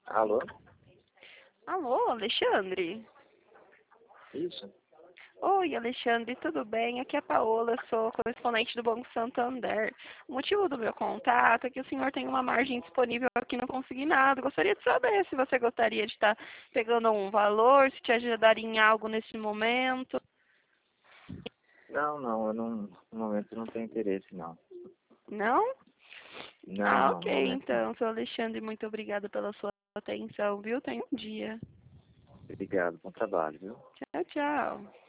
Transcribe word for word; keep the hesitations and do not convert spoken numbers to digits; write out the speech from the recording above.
Alô? Alô, Alexandre? Isso? Oi, Alexandre, tudo bem? Aqui é a Paola, sou correspondente do Banco Santander. O motivo do meu contato é que o senhor tem uma margem disponível aqui no Consignado. Gostaria de saber se você gostaria de estar pegando um valor, se te ajudaria em algo nesse momento. Não, não, eu não, no momento não tenho interesse, não. Não? Não, Ah, não, no ok, momento não. então, seu Alexandre, muito obrigada pela sua atenção, viu? Tenha um dia. Obrigado, bom trabalho, viu? Tchau, tchau.